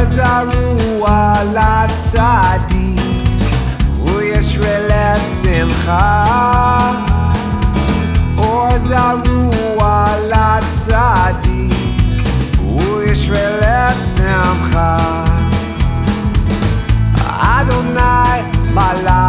זרוע לצדיק וישרה לב שמחה אור זרוע לצדיק וישרה לב שמחה אדוני מלך